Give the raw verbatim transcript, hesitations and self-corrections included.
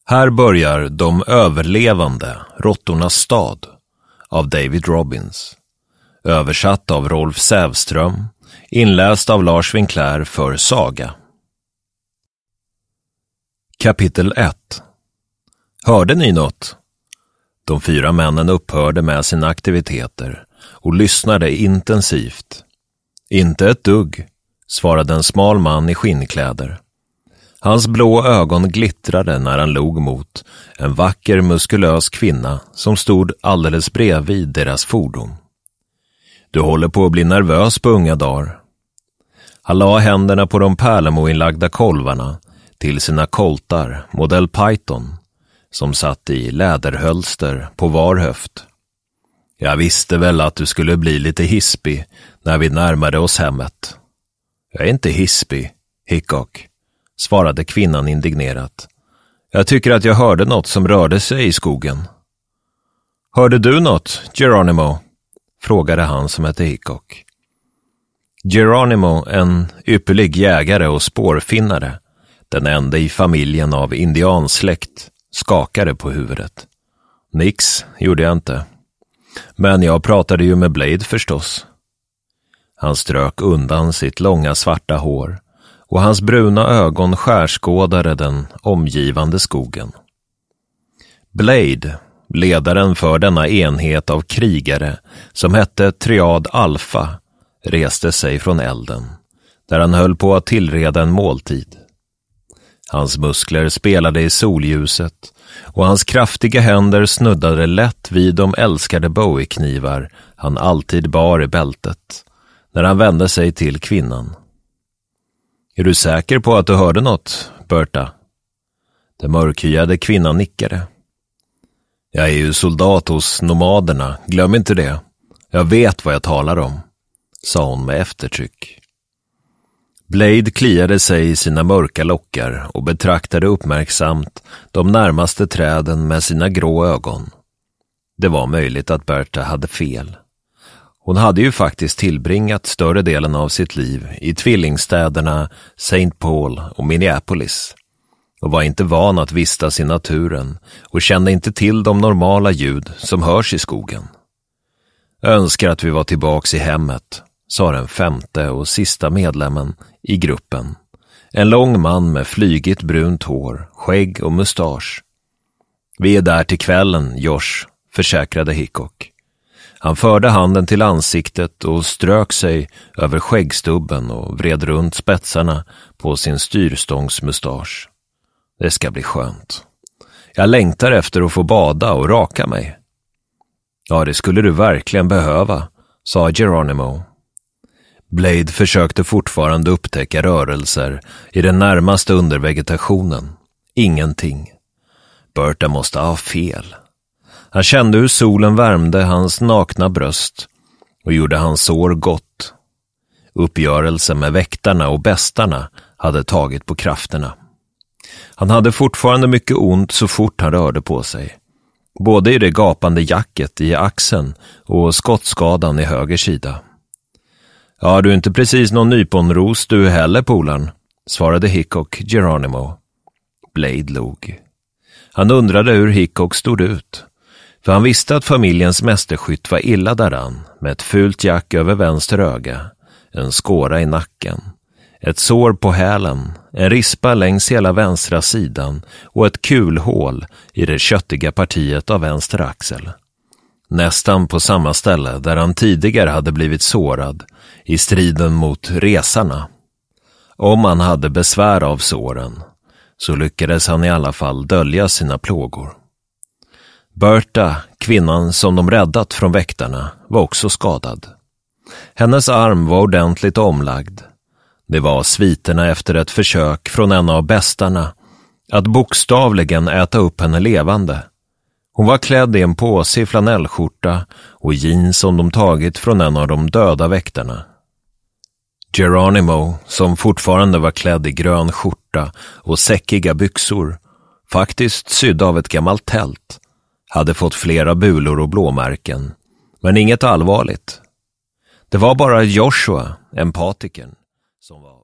Här börjar De överlevande, råttornas stad av David Robbins. Översatt av Rolf Sävström, inläst av Lars Winkler för Saga. Kapitel ett. Hörde ni något? De fyra männen upphörde med sina aktiviteter och lyssnade intensivt. Inte ett dugg, svarade en smal man i skinnkläder. Hans blå ögon glittrade när han log mot en vacker muskulös kvinna som stod alldeles bredvid deras fordon. Du håller på att bli nervös på unga dagar. Han la händerna på de pärlemoinlagda kolvarna till sina koltar, modell Python, som satt i läderhölster på var höft. Jag visste väl att du skulle bli lite hispig när vi närmade oss hemmet. Jag är inte hispig, Hickok, svarade kvinnan indignerat. Jag tycker att jag hörde något som rörde sig i skogen. Hörde du något, Geronimo? Frågade han som hette Hickok. Geronimo, en ypperlig jägare och spårfinnare, den enda i familjen av indiansläkt, skakade på huvudet. Nix, gjorde jag inte. Men jag pratade ju med Blade förstås. Han strök undan sitt långa svarta hår och hans bruna ögon skärskådade den omgivande skogen. Blade, ledaren för denna enhet av krigare som hette Triad Alpha, reste sig från elden, där han höll på att tillreda en måltid. Hans muskler spelade i solljuset och hans kraftiga händer snuddade lätt vid de älskade Bowie-knivar han alltid bar i bältet, när han vände sig till kvinnan. Är du säker på att du hörde något, Berta? Den mörkhyade kvinnan nickade. Jag är ju soldat hos nomaderna, glöm inte det. Jag vet vad jag talar om, sa hon med eftertryck. Blade kliade sig i sina mörka lockar och betraktade uppmärksamt de närmaste träden med sina grå ögon. Det var möjligt att Berta hade fel. Hon hade ju faktiskt tillbringat större delen av sitt liv i tvillingstäderna Saint Paul och Minneapolis och var inte van att vistas i naturen och kände inte till de normala ljud som hörs i skogen. Önskar att vi var tillbaks i hemmet, sa den femte och sista medlemmen i gruppen. En lång man med flygigt brunt hår, skägg och mustasch. Vi är där till kvällen, Josh, försäkrade Hickok. Han förde handen till ansiktet och strök sig över skäggstubben och vred runt spetsarna på sin styrstångsmustasch. Det ska bli skönt. Jag längtar efter att få bada och raka mig. Ja, det skulle du verkligen behöva, sa Geronimo. Blade försökte fortfarande upptäcka rörelser i den närmaste undervegetationen. Ingenting. Berta måste ha fel. Han kände hur solen värmde hans nakna bröst och gjorde hans sår gott. Uppgörelsen med väktarna och bästarna hade tagit på krafterna. Han hade fortfarande mycket ont så fort han rörde på sig. Både i det gapande jacket i axeln och skottskadan i höger sida. Ja, du är inte precis någon nyponros du heller, polaren, svarade Hickok Geronimo. Blade log. Han undrade hur Hickok stod ut. För han visste att familjens mästerskytt var illa däran, med ett fult jack över vänster öga, en skåra i nacken, ett sår på hälen, en rispa längs hela vänstra sidan och ett kulhål i det köttiga partiet av vänster axel. Nästan på samma ställe där han tidigare hade blivit sårad i striden mot resarna. Om han hade besvär av såren så lyckades han i alla fall dölja sina plågor. Berta, kvinnan som de räddat från väktarna, var också skadad. Hennes arm var ordentligt omlagd. Det var sviterna efter ett försök från en av bästarna att bokstavligen äta upp henne levande. Hon var klädd i en påse i flanellskjorta och jeans som de tagit från en av de döda väktarna. Geronimo, som fortfarande var klädd i grön skjorta och säckiga byxor, faktiskt sydd av ett gammalt tält, hade fått flera bulor och blåmärken, men inget allvarligt. Det var bara Joshua, empatikern, som var